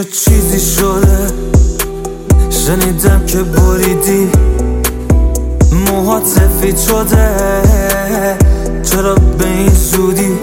یه چیزی شده، شنیدم که بریدی موهات سفید شده. چرا به این زودی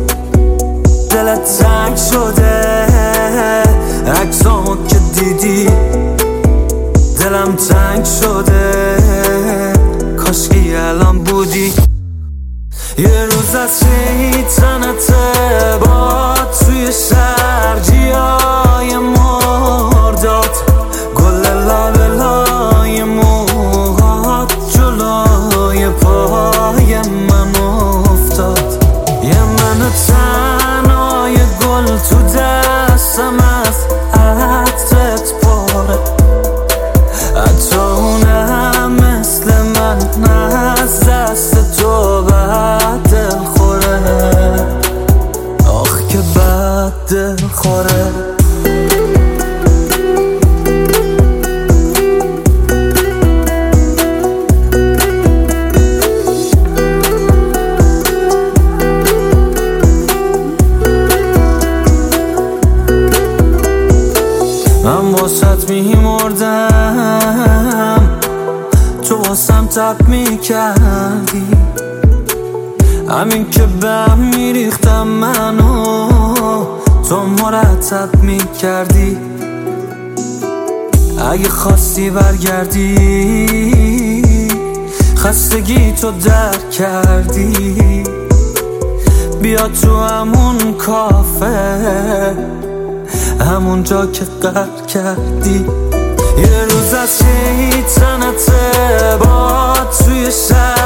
دلت تنگ شده؟ عکسامو که دیدی دلم تنگ شده. کاشکی الان بودی یه روز از شیطنت با توی شرجیای مرداد. گل لالای موهات جلوی پای من افتاد. یه من تنهای گل تو دستم از عطرت پاره. حتی اونم مثل من از دست تو بد دل خوره. آخ که بد دل خوره. من واسط میمردم، تو واسم تب میکردی. همین که بهم میریختم منو تو مرتب میکردی. اگه خواستی برگردی خستگی تو درک کردی. بیا تو همون کافه، همون جا که قهر کردی. یه روز از شیطنت با توی شهر